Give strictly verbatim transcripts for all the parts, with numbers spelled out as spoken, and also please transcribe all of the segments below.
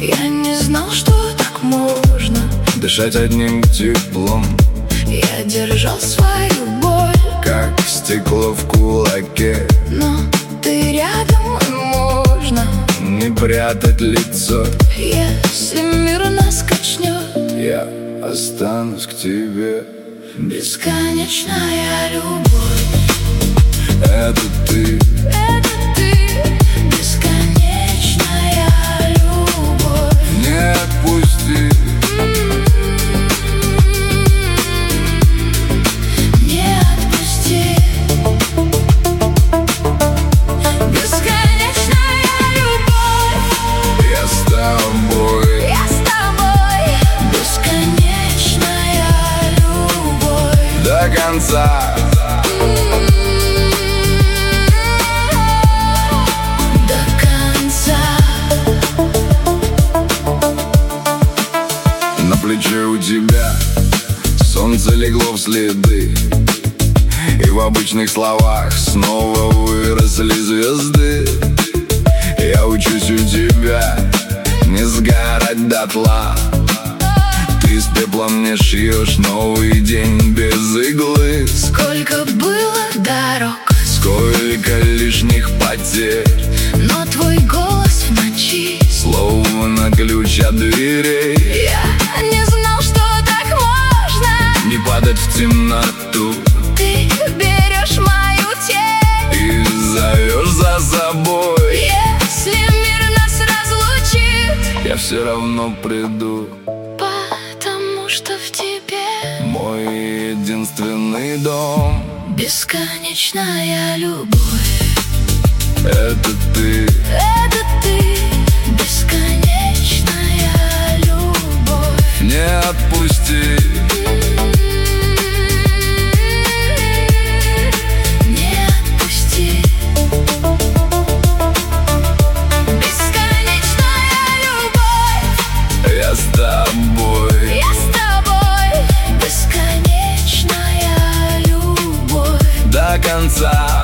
Я не знал, что так можно дышать одним теплом. Я держал свою боль, как стекло в кулаке. но ты рядом, и можно не прятать лицо. Если мир нас качнет, я останусь к тебе. Бесконечная любовь. Это ты. Это ты. Бесконечная любовь. Не отпусти. Не отпусти. Бесконечная любовь. Я с тобой. Я с тобой. Бесконечная любовь. До конца. На плече у тебя солнце легло в следы, и в обычных словах снова выросли звезды. Я учусь у тебя не сгорать дотла. Ты с пеплом мне шьешь новый день без иглы. Сколько было дорог, сколько лишних потерь, но твой голос в ночи словно ключ от дверей. Я не знал, что так можно не падать в темноту. Ты берешь мою тень и зовешь за собой. Если мир нас разлучит, я все равно приду, потому что в тебе мой единственный дом. Бесконечная любовь. Это ты. Это ты. Бесконечная любовь. Не отпусти. Не отпусти. Бесконечная любовь. Я с тобой. Я с тобой. Бесконечная любовь. До конца.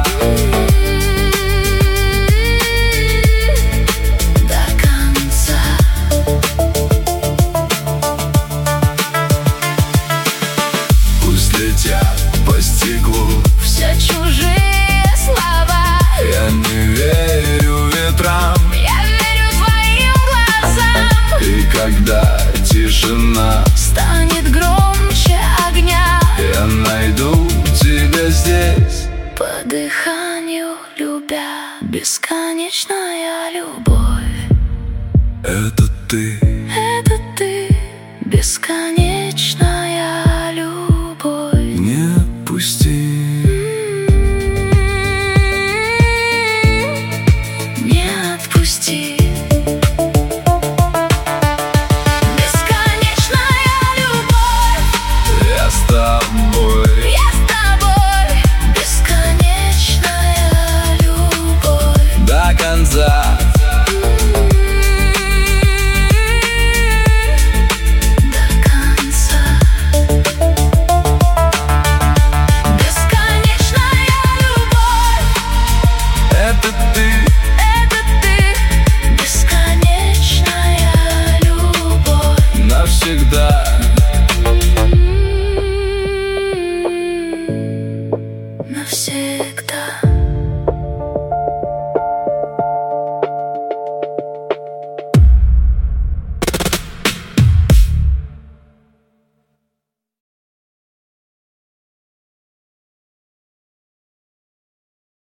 По стеклу все чужие слова. Я не верю ветрам, я верю твоим глазам. И когда тишина станет громче огня, я найду тебя здесь, по дыханию любя. Бесконечная любовь. это ты. Это ты. Бесконечная любовь. Не отпусти.